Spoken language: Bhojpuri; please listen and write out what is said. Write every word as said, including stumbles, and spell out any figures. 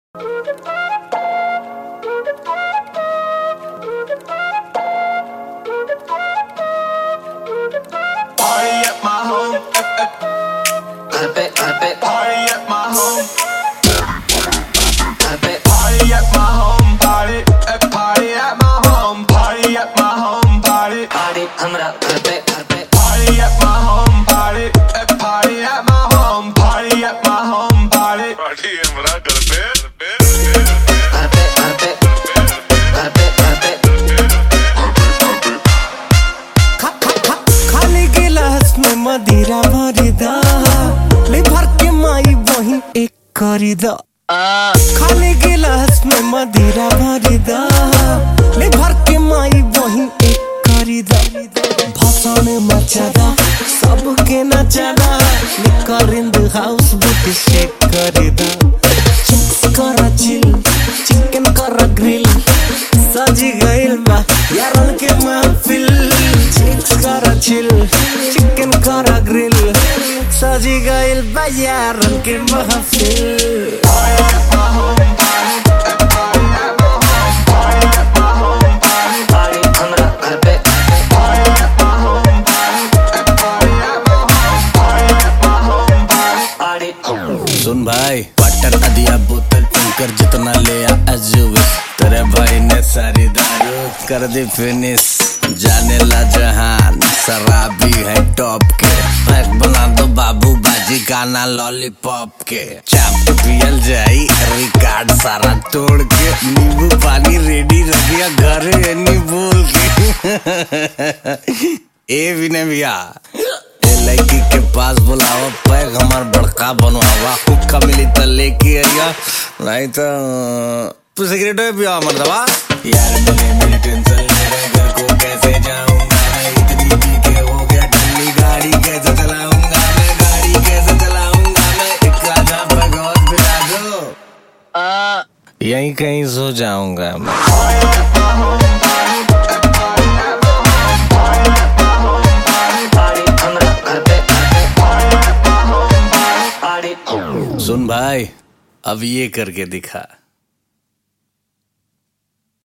at my home. Party at my home. Party at my home. Party at party at my home. Party at my home. Party party हमरा घर पे घर पे. Party at my home. Party at party at my home. Party at my home. Party party हमरा घर पे घर पे घर पे घर पे घर पे खाली गिलास में मदिरा भरी दा ले भर के माई बहिन एक करी दा खाली गिलास में मदिरा भरी दा ले भर के माई बहिन एक करी दा भसान मचादा सबके नचादा liquor in the house booty shake करी दा चिप्स करा चिल चिकन करा ग्रिल सजी गइल बा यारन के महफिल चिप्स करा चिल चिकन करा ग्रिल सजी गइल बा यारन के महफिल. सुन भाई वाटर का दिया बोतल टंकर जितना ले आ अजूबिस तेरे भाई ने सारी दारू कर दी फिनिश जाने ला जहान शराबी है टॉप के पैक बना दो बाबू बाजी गाना लॉलीपॉप के चाप पियल जाई रिकॉर्ड सारा तोड़ के नींबू पानी रेडी रखिया घर एनी बोल के ए विनय भैया लड़की के पास बुलावा पैक हमार बड़का बनवावा हुक्का मिली तो लेके आइया नहीं तो तू सिगरेट में पिया मर्दवा यार मेरे मेरी टेंशन मेरे घर को कैसे जाऊंगा मैं इतनी पी के हो गया ठंडी गाड़ी कैसे चलाऊंगा मैं गाड़ी कैसे चलाऊंगा मैं एक आजा भगवत बिना दो यहीं कहीं सो जाऊंगा मैं. सुन भाई अब ये करके दिखा.